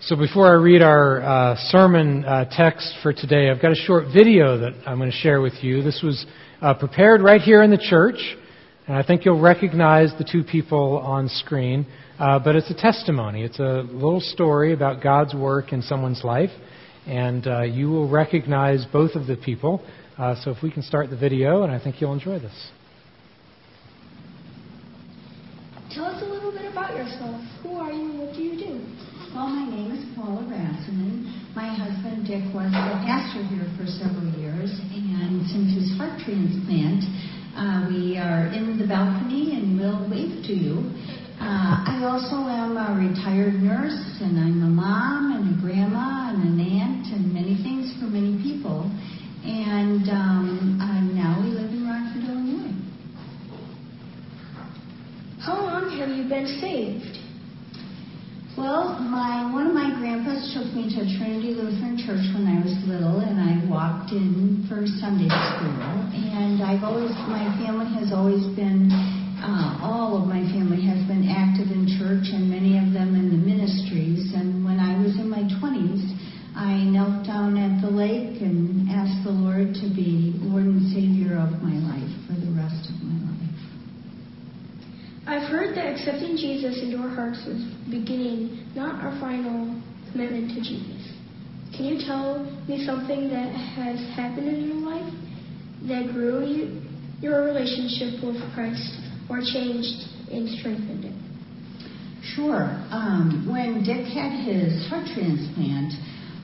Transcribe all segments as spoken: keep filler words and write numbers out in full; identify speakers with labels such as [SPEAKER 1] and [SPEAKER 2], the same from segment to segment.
[SPEAKER 1] So before I read our uh, sermon uh, text for today, I've got a short video that I'm going to share with you. This was uh, prepared right here in the church, and I think you'll recognize the two people on screen. Uh, but it's a testimony. It's a little story about God's work in someone's life, and uh, you will recognize both of the people. Uh, so if we can start the video, and I think you'll enjoy this.
[SPEAKER 2] Tell us a little bit about yourself. Who are you and what do you do?
[SPEAKER 3] Well, my name is Paula Rasmussen. My husband Dick was the pastor here for several years, and since his heart transplant, uh, we are in the balcony and we'll wave to you. Uh, I also am a retired nurse, and I'm a mom and a grandma and an aunt and many things for many people. And um, uh, now we live in Rockford, Illinois.
[SPEAKER 2] How long have you been saved?
[SPEAKER 3] Well, my one of my grandpas took me to Trinity Lutheran Church when I was little, and I walked in for Sunday school. And I've always, my family has always been, uh, all of my family has been active in church, and many of them in the ministries. And when I was in my twenties, I knelt down at the lake and asked the Lord to be Lord and Savior of my life for the rest of my life.
[SPEAKER 2] I've heard that accepting Jesus into our hearts is beginning, not our final commitment to Jesus. Can you tell me something that has happened in your life that grew you, your relationship with Christ or changed and strengthened it?
[SPEAKER 3] Sure. Um, when Dick had his heart transplant,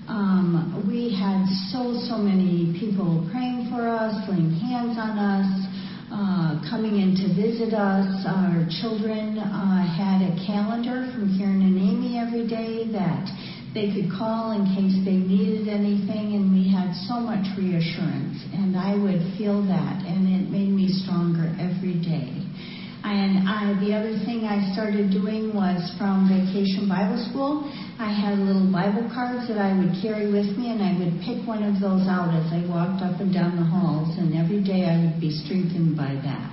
[SPEAKER 3] um, we had so, so many people praying for us, laying hands on us, Uh, coming in to visit us. Our children uh, had a calendar from Karen and Amy every day that they could call in case they needed anything, and we had so much reassurance, and I would feel that, and it made me stronger every day. And I, the other thing I started doing was from Vacation Bible School, I had little Bible cards that I would carry with me, and I would pick one of those out as I walked up and down the halls, and every day I would be strengthened by that.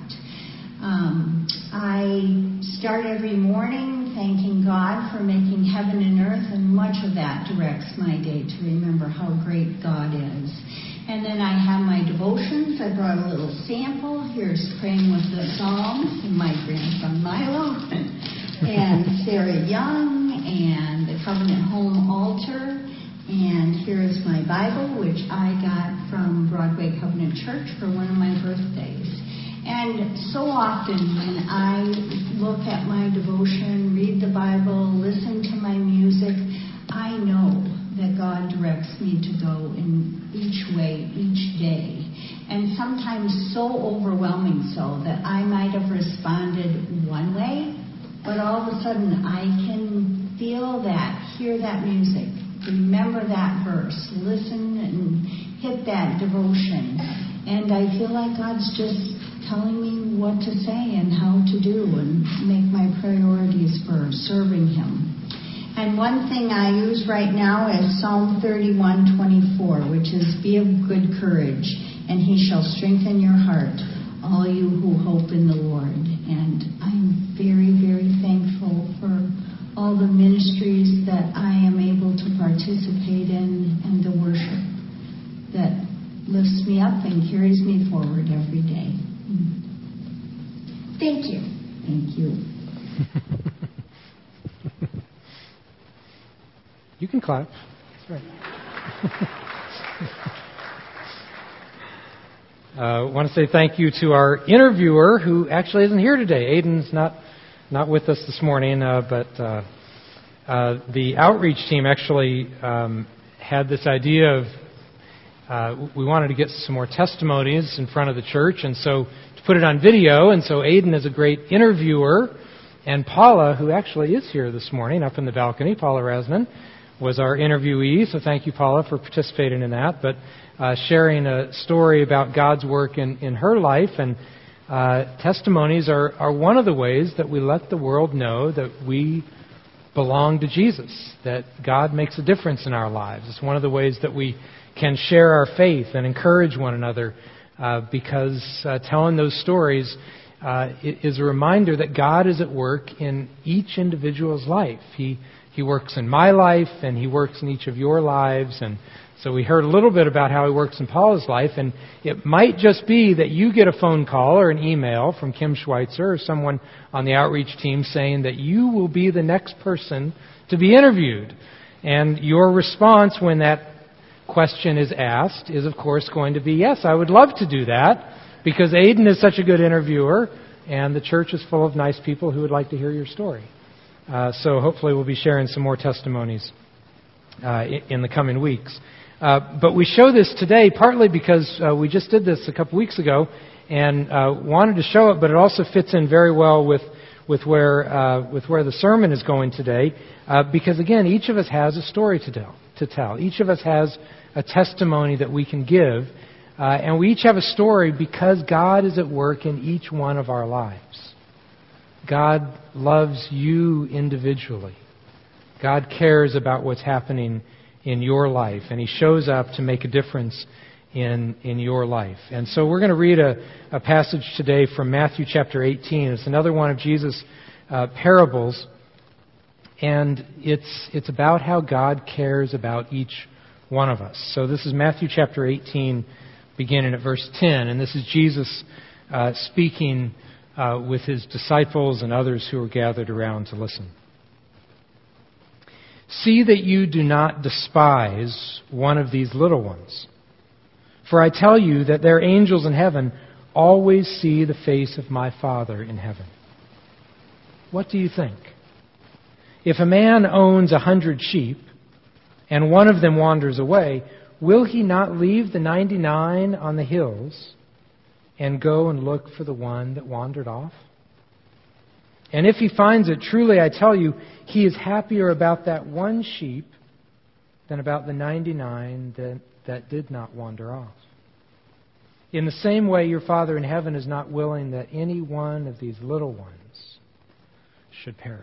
[SPEAKER 3] Um, I start every morning thanking God for making heaven and earth, and much of that directs my day to remember how great God is. And then I have my devotions. I brought a little sample. Here's Praying with the Psalms, and my grandson Milo, and Sarah Young, and the Covenant Home Altar. And here is my Bible, which I got from Broadway Covenant Church for one of my birthdays. And so often when I look at my devotion, read the Bible, listen to my music, I know that God directs me to go in each way, each day. And sometimes so overwhelming so that I might have responded one way, but all of a sudden I can feel that, hear that music, remember that verse, listen and hit that devotion. And I feel like God's just telling me what to say and how to do and make my priorities for serving Him. And one thing I use right now is Psalm thirty-one twenty-four, which is, "Be of good courage, and He shall strengthen your heart, all you who hope in the Lord." And I'm very, very thankful for all the ministries that I am able to participate in and the worship that lifts me up and carries me forward every day.
[SPEAKER 2] Thank you.
[SPEAKER 3] Thank you.
[SPEAKER 1] You can clap. That's right. I uh, want to say thank you to our interviewer, who actually isn't here today. Aiden's not not with us this morning, uh, but uh, uh, the outreach team actually um, had this idea of uh, we wanted to get some more testimonies in front of the church, and so to put it on video. And so Aiden is a great interviewer, and Paula, who actually is here this morning up in the balcony, Paula Rasman, was our interviewee, so thank you, Paula, for participating in that, but uh, sharing a story about God's work in, in her life. And uh, testimonies are, are one of the ways that we let the world know that we belong to Jesus, that God makes a difference in our lives. It's one of the ways that we can share our faith and encourage one another, uh, because uh, telling those stories uh, is a reminder that God is at work in each individual's life. He He works in my life, and He works in each of your lives. And so we heard a little bit about how He works in Paula's life, and it might just be that you get a phone call or an email from Kim Schweitzer or someone on the outreach team saying that you will be the next person to be interviewed. And your response when that question is asked is, of course, going to be, yes, I would love to do that, because Aiden is such a good interviewer, and the church is full of nice people who would like to hear your story. Uh, so hopefully we'll be sharing some more testimonies uh, in the coming weeks. Uh, but we show this today partly because uh, we just did this a couple weeks ago and uh, wanted to show it, but it also fits in very well with with where uh, with where the sermon is going today. Uh, because again, each of us has a story to tell. To tell, each of us has a testimony that we can give, uh, and we each have a story because God is at work in each one of our lives. God loves you individually. God cares about what's happening in your life, and He shows up to make a difference in in your life. And so we're going to read a, a passage today from Matthew chapter eighteen. It's another one of Jesus' uh, parables, and it's it's about how God cares about each one of us. So this is Matthew chapter eighteen, beginning at verse ten, and this is Jesus uh, speaking uh, with His disciples and others who are gathered around to listen. See that you do not despise one of these little ones. For I tell you that their angels in heaven always see the face of my Father in heaven. What do you think? If a man owns a hundred sheep, and one of them wanders away, will he not leave the ninety-nine on the hills and go and look for the one that wandered off? And if he finds it, truly I tell you, he is happier about that one sheep than about the ninety-nine that, that did not wander off. In the same way, your Father in heaven is not willing that any one of these little ones should perish.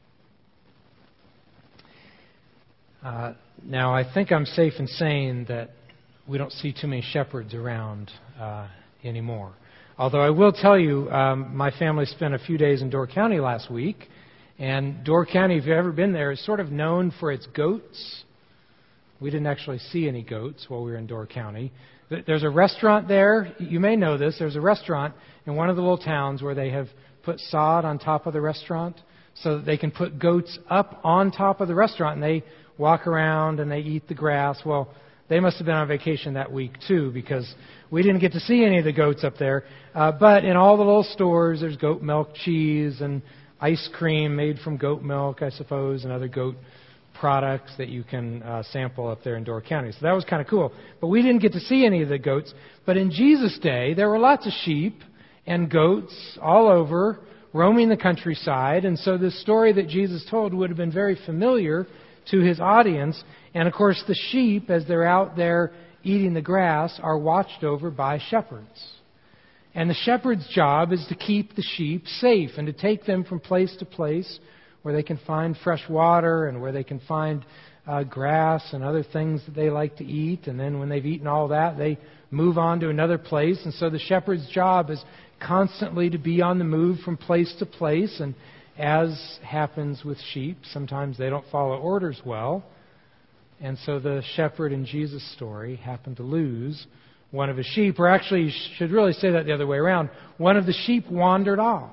[SPEAKER 1] Uh, now, I think I'm safe in saying that we don't see too many shepherds around uh, anymore. Although I will tell you, um, my family spent a few days in Door County last week, and Door County, if you've ever been there, is sort of known for its goats. We didn't actually see any goats while we were in Door County. There's a restaurant there. You may know this. There's a restaurant in one of the little towns where they have put sod on top of the restaurant so that they can put goats up on top of the restaurant, and they walk around and they eat the grass. Well, they must have been on vacation that week too, because we didn't get to see any of the goats up there. Uh, but in all the little stores, there's goat milk, cheese, and ice cream made from goat milk, I suppose, and other goat products that you can uh, sample up there in Door County. So that was kind of cool. But we didn't get to see any of the goats. But in Jesus' day, there were lots of sheep and goats all over, roaming the countryside. And so this story that Jesus told would have been very familiar to His audience. And of course, the sheep, as they're out there eating the grass, are watched over by shepherds. And the shepherd's job is to keep the sheep safe and to take them from place to place where they can find fresh water and where they can find uh, grass and other things that they like to eat. And then when they've eaten all that, they move on to another place. And so the shepherd's job is constantly to be on the move from place to place. And as happens with sheep, sometimes they don't follow orders well. And so the shepherd in Jesus' story happened to lose one of his sheep. Or actually, you should really say that the other way around. One of the sheep wandered off.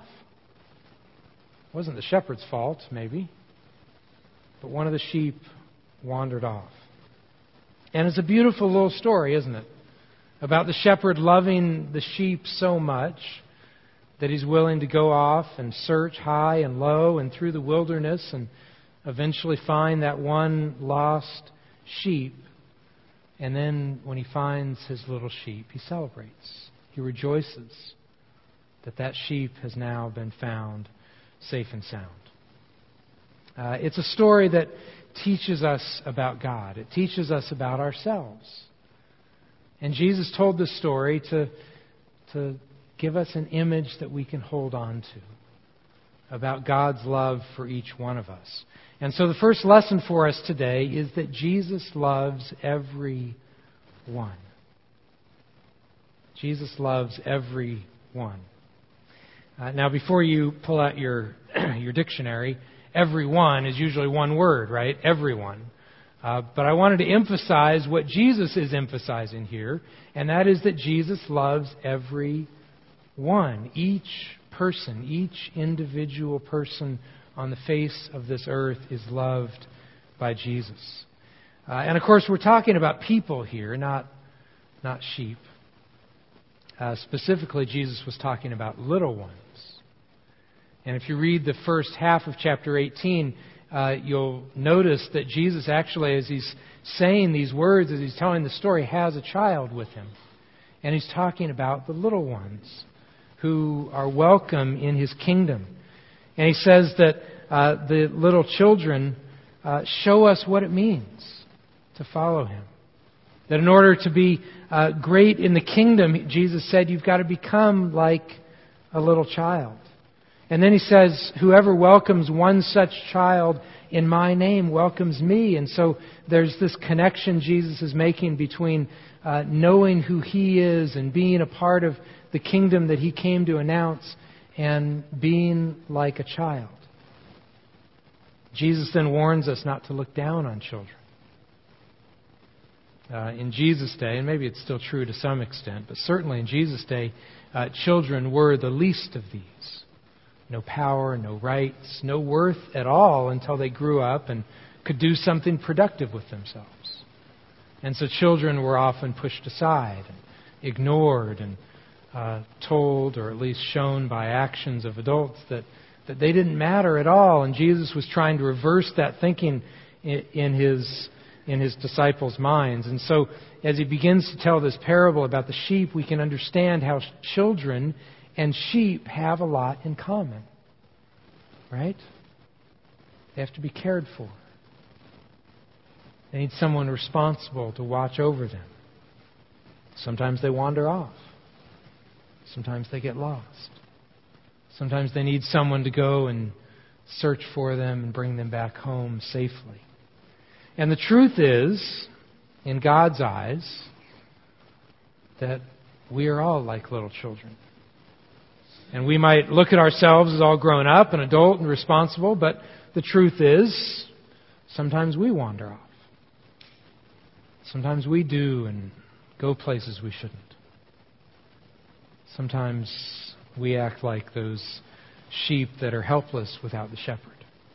[SPEAKER 1] It wasn't the shepherd's fault, maybe. But one of the sheep wandered off. And it's a beautiful little story, isn't it? About the shepherd loving the sheep so much that he's willing to go off and search high and low and through the wilderness and eventually find that one lost sheep. And then when he finds his little sheep, he celebrates. He rejoices that that sheep has now been found safe and sound. Uh, it's a story that teaches us about God. It teaches us about ourselves. And Jesus told this story to, to give us an image that we can hold on to about God's love for each one of us. And so the first lesson for us today is that Jesus loves every one. Jesus loves every one. Uh, now, before you pull out your your dictionary, everyone is usually one word, right? Everyone. Uh, but I wanted to emphasize what Jesus is emphasizing here, and that is that Jesus loves every one, each person, each individual person on the face of this earth is loved by Jesus. Uh, and of course, we're talking about people here, not not sheep. Uh, specifically, Jesus was talking about little ones. And if you read the first half of chapter eighteen, uh, you'll notice that Jesus actually, as he's saying these words, as he's telling the story, has a child with him. And he's talking about the little ones who are welcome in his kingdom. And he says that uh, the little children uh, show us what it means to follow him. That in order to be uh, great in the kingdom, Jesus said, you've got to become like a little child. And then he says, whoever welcomes one such child in my name welcomes me. And so there's this connection Jesus is making between uh, knowing who he is and being a part of the kingdom that he came to announce and being like a child. Jesus then warns us not to look down on children. Uh, in Jesus' day, and maybe it's still true to some extent, but certainly in Jesus' day, uh, children were the least of these. No power, no rights, no worth at all until they grew up and could do something productive with themselves. And so children were often pushed aside and ignored and uh, told, or at least shown by actions of adults, that, that they didn't matter at all. And Jesus was trying to reverse that thinking in, in his in his disciples' minds. And so as he begins to tell this parable about the sheep, we can understand how children and sheep have a lot in common. Right? They have to be cared for. They need someone responsible to watch over them. Sometimes they wander off. Sometimes they get lost. Sometimes they need someone to go and search for them and bring them back home safely. And the truth is, in God's eyes, that we are all like little children. And we might look at ourselves as all grown up and adult and responsible, but the truth is, sometimes we wander off. Sometimes we do and go places we shouldn't. Sometimes we act like those sheep that are helpless without the shepherd.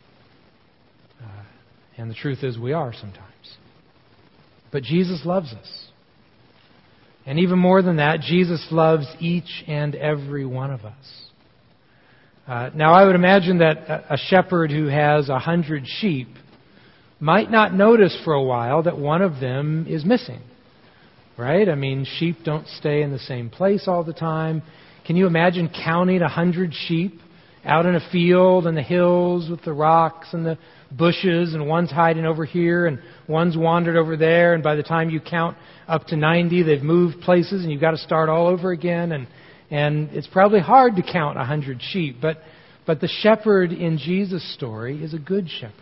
[SPEAKER 1] Uh, and the truth is, we are sometimes. But Jesus loves us. And even more than that, Jesus loves each and every one of us. Uh, now, I would imagine that a shepherd who has a hundred sheep might not notice for a while that one of them is missing. Right? I mean, sheep don't stay in the same place all the time. Can you imagine counting a hundred sheep out in a field in the hills with the rocks and the bushes, and one's hiding over here and one's wandered over there, and by the time you count up to ninety, they've moved places and you've got to start all over again, and and it's probably hard to count a hundred sheep, but but the shepherd in Jesus' story is a good shepherd.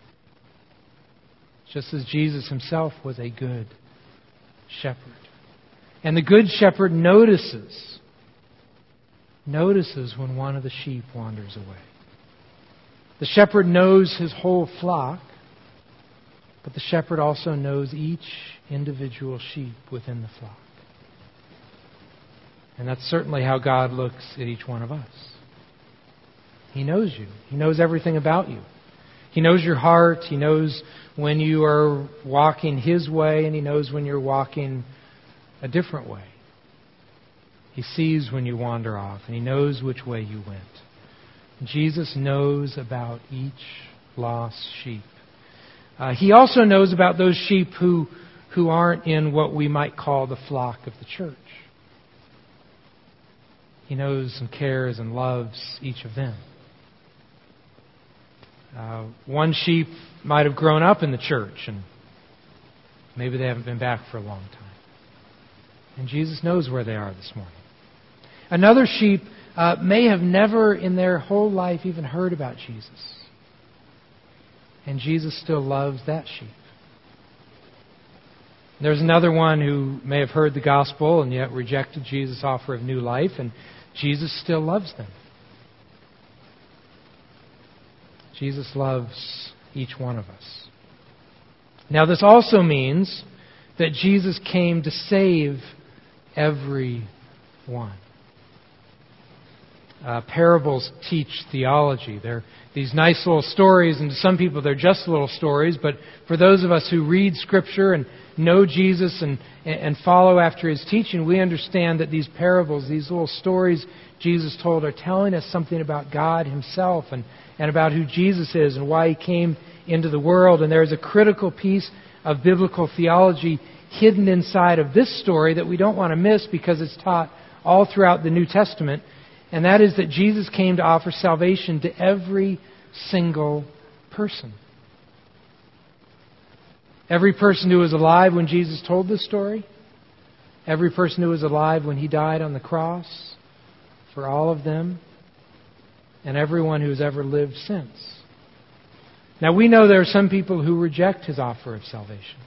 [SPEAKER 1] Just as Jesus himself was a good shepherd. And the good shepherd notices notices when one of the sheep wanders away. The shepherd knows his whole flock, but the shepherd also knows each individual sheep within the flock. And that's certainly how God looks at each one of us. He knows you. He knows everything about you. He knows your heart. He knows when you are walking His way, and He knows when you're walking a different way. He sees when you wander off, and He knows which way you went. Jesus knows about each lost sheep. Uh, he also knows about those sheep who, who aren't in what we might call the flock of the church. He knows and cares and loves each of them. Uh, one sheep might have grown up in the church, and maybe they haven't been back for a long time. And Jesus knows where they are this morning. Another sheep uh, may have never in their whole life even heard about Jesus. And Jesus still loves that sheep. There's another one who may have heard the gospel and yet rejected Jesus' offer of new life, and Jesus still loves them. Jesus loves each one of us. Now, this also means that Jesus came to save everyone. Uh, parables teach theology. They're these nice little stories, and to some people they're just little stories, but for those of us who read Scripture and know Jesus and, and follow after His teaching, we understand that these parables, these little stories Jesus told, are telling us something about God Himself and, and about who Jesus is and why He came into the world. And there is a critical piece of biblical theology hidden inside of this story that we don't want to miss because it's taught all throughout the New Testament. And that is that Jesus came to offer salvation to every single person. Every person who was alive when Jesus told this story. Every person who was alive when He died on the cross for all of them. And everyone who has ever lived since. Now we know there are some people who reject His offer of salvation.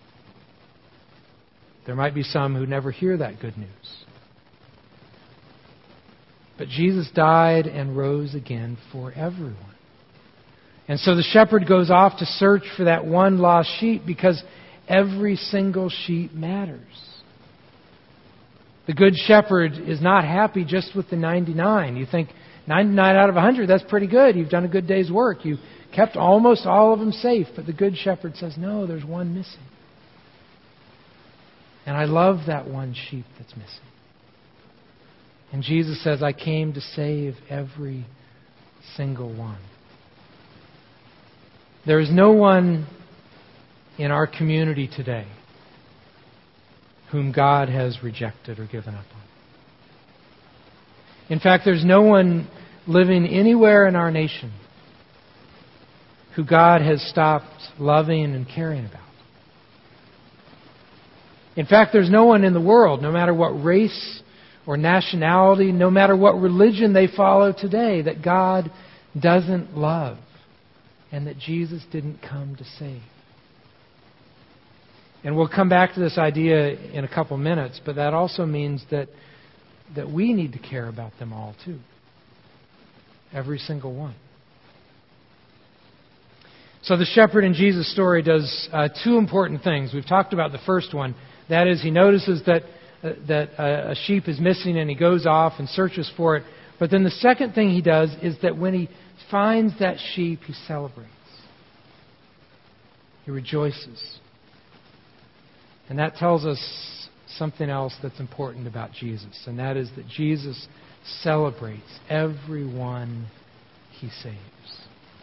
[SPEAKER 1] There might be some who never hear that good news. But Jesus died and rose again for everyone. And so the shepherd goes off to search for that one lost sheep because every single sheep matters. The good shepherd is not happy just with the ninety-nine. You think ninety-nine out of one hundred, that's pretty good. You've done a good day's work. You kept almost all of them safe. But the good shepherd says, no, there's one missing. And I love that one sheep that's missing. And Jesus says, I came to save every single one. There is no one in our community today whom God has rejected or given up on. In fact, there's no one living anywhere in our nation who God has stopped loving and caring about. In fact, there's no one in the world, no matter what race or nationality, no matter what religion they follow today, that God doesn't love and that Jesus didn't come to save. And we'll come back to this idea in a couple minutes, but that also means that that we need to care about them all too. Every single one. So the shepherd in Jesus' story does uh, two important things. We've talked about the first one. That is, he notices that uh, that uh, a sheep is missing and he goes off and searches for it. But then the second thing he does is that when he finds that sheep, he celebrates. He rejoices. And that tells us something else that's important about Jesus, and that is that Jesus celebrates everyone He saves.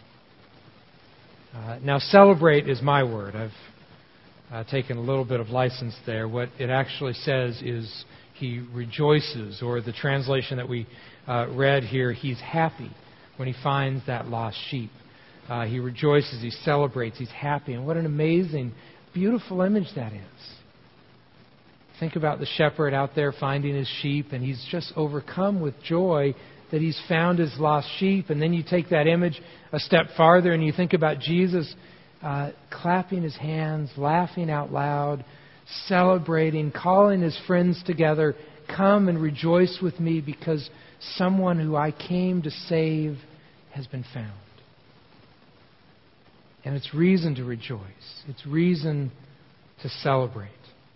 [SPEAKER 1] Uh, now, celebrate is my word. I've uh, taken a little bit of license there. What it actually says is He rejoices, or the translation that we uh, read here, He's happy when He finds that lost sheep. Uh, he rejoices, He celebrates, He's happy. And what an amazing, beautiful image that is. Think about the shepherd out there finding his sheep, and he's just overcome with joy that he's found his lost sheep. And then you take that image a step farther and you think about Jesus uh, clapping his hands, laughing out loud, celebrating, calling his friends together, come and rejoice with me because someone who I came to save has been found. And it's reason to rejoice. It's reason to celebrate.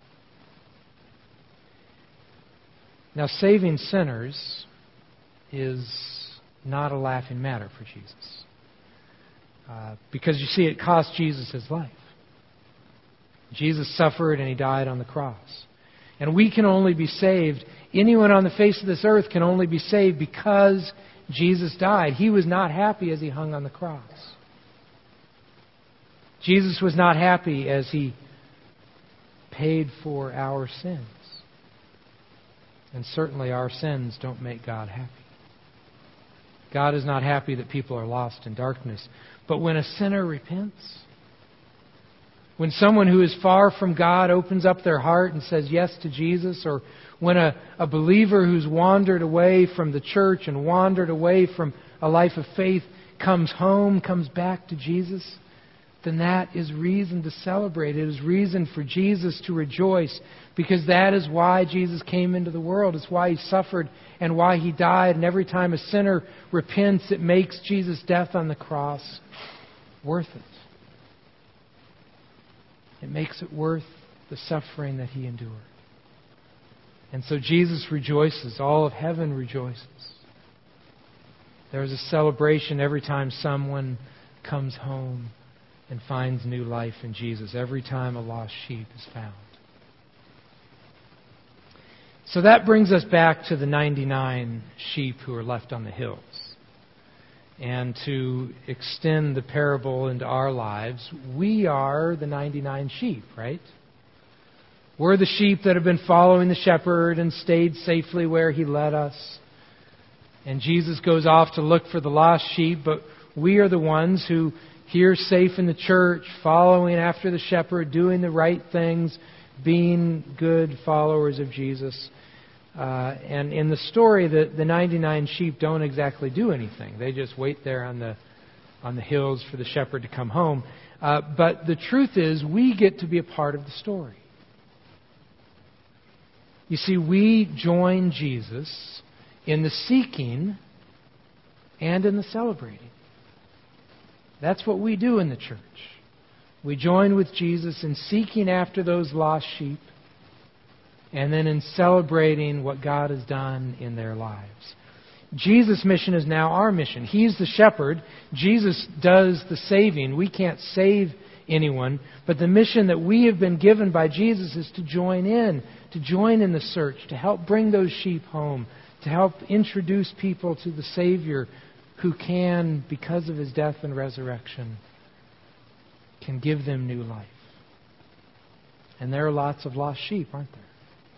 [SPEAKER 1] Now, saving sinners is not a laughing matter for Jesus. Uh, because, you see, it cost Jesus His life. Jesus suffered and He died on the cross. And we can only be saved, anyone on the face of this earth can only be saved because Jesus died. He was not happy as He hung on the cross. Jesus was not happy as He paid for our sins. And certainly our sins don't make God happy. God is not happy that people are lost in darkness. But when a sinner repents, when someone who is far from God opens up their heart and says yes to Jesus, or when a, a believer who's wandered away from the church and wandered away from a life of faith comes home, comes back to Jesus, then that is reason to celebrate. It is reason for Jesus to rejoice, because that is why Jesus came into the world. It's why He suffered and why He died. And every time a sinner repents, it makes Jesus' death on the cross worth it. It makes it worth the suffering that He endured. And so Jesus rejoices. All of heaven rejoices. There is a celebration every time someone comes home and finds new life in Jesus. Every time a lost sheep is found. So that brings us back to the ninety-nine sheep who are left on the hills. And to extend the parable into our lives, we are the ninety-nine sheep, right? We're the sheep that have been following the shepherd and stayed safely where He led us. And Jesus goes off to look for the lost sheep, but we are the ones who, here safe in the church, following after the shepherd, doing the right things, being good followers of Jesus. Uh, and in the story, the, the ninety-nine sheep don't exactly do anything. They just wait there on the on the hills for the shepherd to come home. Uh, but the truth is, we get to be a part of the story. You see, we join Jesus in the seeking and in the celebrating. That's what we do in the church. We join with Jesus in seeking after those lost sheep, and then in celebrating what God has done in their lives. Jesus' mission is now our mission. He's the shepherd. Jesus does the saving. We can't save anyone. But the mission that we have been given by Jesus is to join in, to join in the search, to help bring those sheep home, to help introduce people to the Savior who can, because of His death and resurrection, can give them new life. And there are lots of lost sheep, aren't there?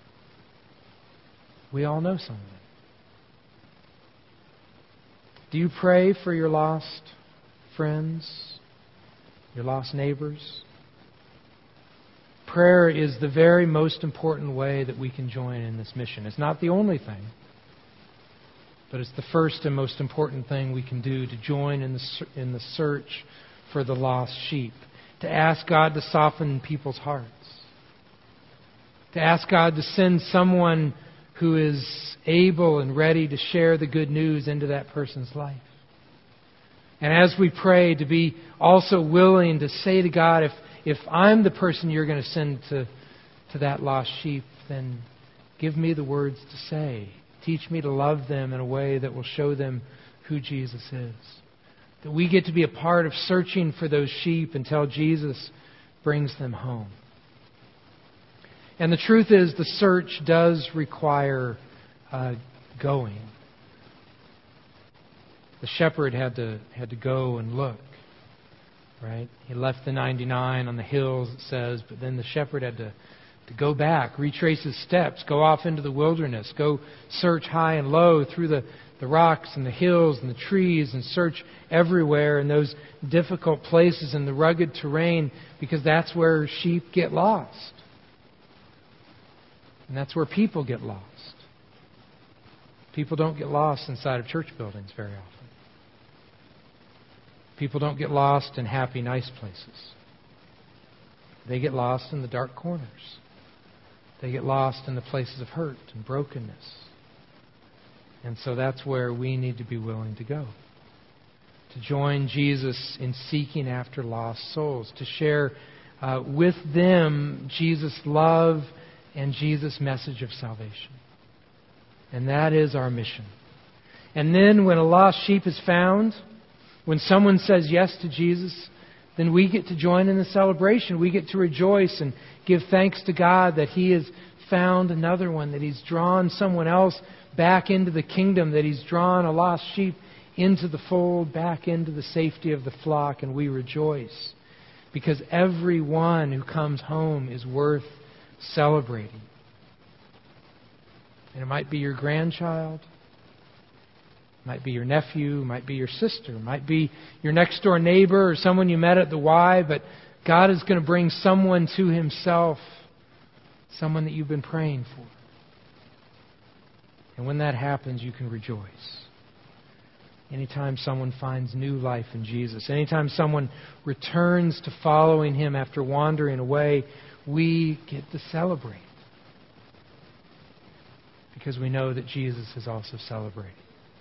[SPEAKER 1] We all know some of them. Do you pray for your lost friends, your lost neighbors? Prayer is the very most important way that we can join in this mission. It's not the only thing, but it's the first and most important thing we can do to join in the in the search for the lost sheep. To ask God to soften people's hearts. To ask God to send someone who is able and ready to share the good news into that person's life. And as we pray, to be also willing to say to God, if, if I'm the person you're going to send to, to that lost sheep, then give me the words to say. Teach me to love them in a way that will show them who Jesus is. That we get to be a part of searching for those sheep until Jesus brings them home. And the truth is, the search does require uh, going. The shepherd had to had to go and look, right? He left the ninety-nine on the hills, it says, but then the shepherd had to, to go back, retrace his steps, go off into the wilderness, go search high and low through the, the rocks and the hills and the trees, and search everywhere in those difficult places in the rugged terrain, because that's where sheep get lost. And that's where people get lost. People don't get lost inside of church buildings very often. People don't get lost in happy, nice places. They get lost in the dark corners. They get lost in the places of hurt and brokenness. And so that's where we need to be willing to go. To join Jesus in seeking after lost souls. To share uh, with them Jesus' love and Jesus' message of salvation. And that is our mission. And then when a lost sheep is found, when someone says yes to Jesus, then we get to join in the celebration. We get to rejoice and give thanks to God that He has found another one, that He's drawn someone else back into the kingdom, that He's drawn a lost sheep into the fold, back into the safety of the flock, and we rejoice. Because every one who comes home is worth celebrating. And it might be your grandchild, might be your nephew, might be your sister, might be your next door neighbor or someone you met at the Y, but God is going to bring someone to Himself, someone that you've been praying for. And when that happens, you can rejoice. anytime someone finds new life in Jesus, anytime someone returns to following Him after wandering away, we get to celebrate. Because we know that Jesus is also celebrating.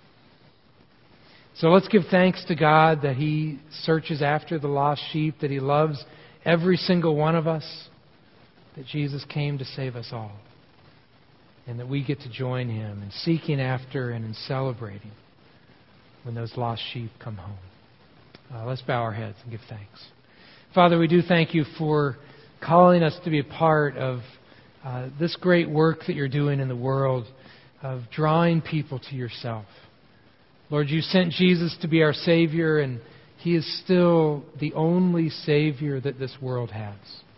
[SPEAKER 1] So let's give thanks to God that He searches after the lost sheep, that He loves every single one of us, that Jesus came to save us all, and that we get to join Him in seeking after and in celebrating when those lost sheep come home. Uh, let's bow our heads and give thanks. Father, we do thank You for calling us to be a part of uh, this great work that You're doing in the world of drawing people to Yourself. Lord, You sent Jesus to be our Savior, and He is still the only Savior that this world has.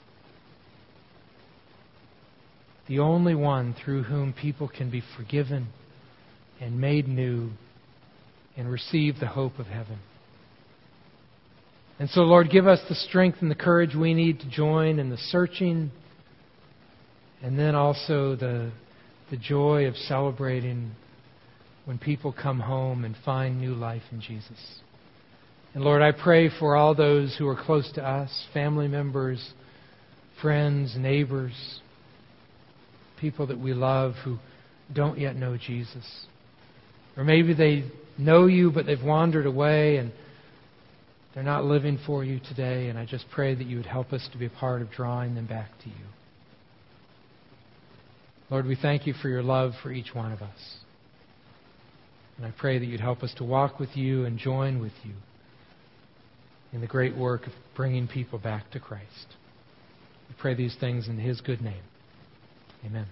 [SPEAKER 1] The only one through whom people can be forgiven and made new and receive the hope of heaven. And so, Lord, give us the strength and the courage we need to join in the searching, and then also the, the joy of celebrating when people come home and find new life in Jesus. And Lord, I pray for all those who are close to us, family members, friends, neighbors, people that we love who don't yet know Jesus. Or maybe they know You, but they've wandered away and they're not living for You today. And I just pray that You would help us to be a part of drawing them back to You. Lord, we thank You for Your love for each one of us. And I pray that You'd help us to walk with You and join with You in the great work of bringing people back to Christ. We pray these things in His good name. Amen.